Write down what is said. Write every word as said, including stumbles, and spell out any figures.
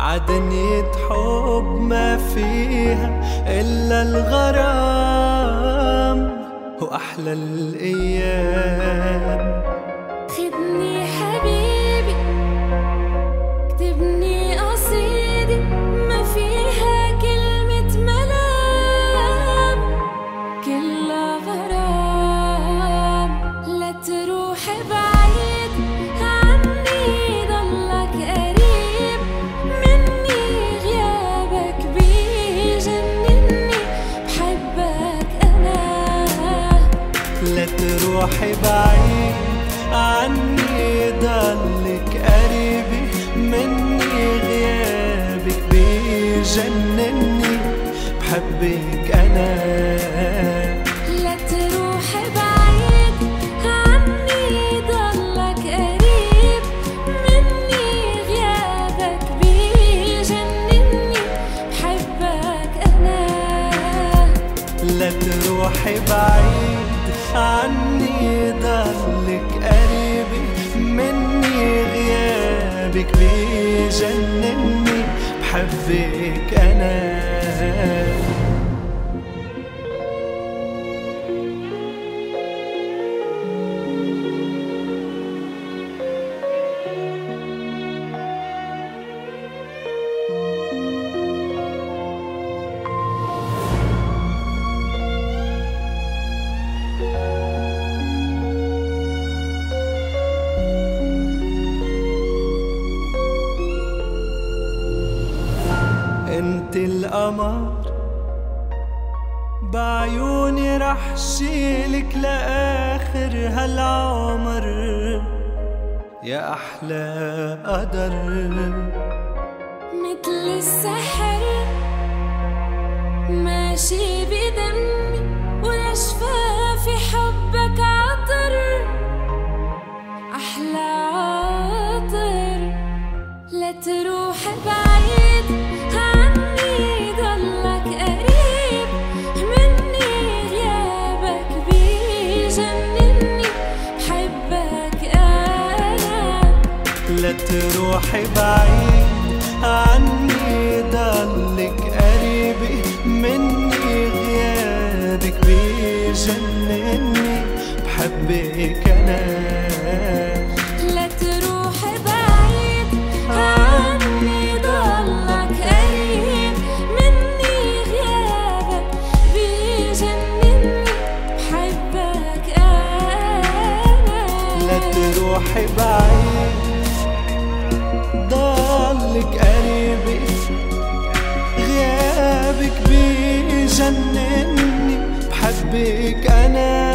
عدنية حب ما فيها إلا الغرام وأحلى الأيام. خدني حبيبي اكتبني قصيدة ما فيها كلمة ملام، كلها غرام. لا تروح بعيد عني ضلك قريب مني، غيابك بيجنني بحبك أنا. لا تروحي بعيد عني ضلك قريبي مني، غيابك بيجنني بحبك أنا. لا تروح بعيد عني ضلك قريب مني، غيابك بيجنني بحبك أنا. لا تروحي بعيد عني ضلك قريبي مني، غيابك بيجنني بحبك أنا. انت القمر بعيوني رح شيلك لآخر هالعمر، يا أحلى قدر. مثل السحر ماشي بدمي ولشفافي حبك عطر، أحلى عطر. لا تروح بعيد عني ضلك قريب مني، غيابك بيجنني بحبك أنا. لا تروحي بعيد عني ضلك قريبي مني، غيابك بيجنني بحبك أنا. لا تروح بعيد عني ضلك قريب مني، غيابك بيجنني بحبك أنا. لا تروحي بعيد ضلك قريبي، غيابك بيجنني بحبك أنا.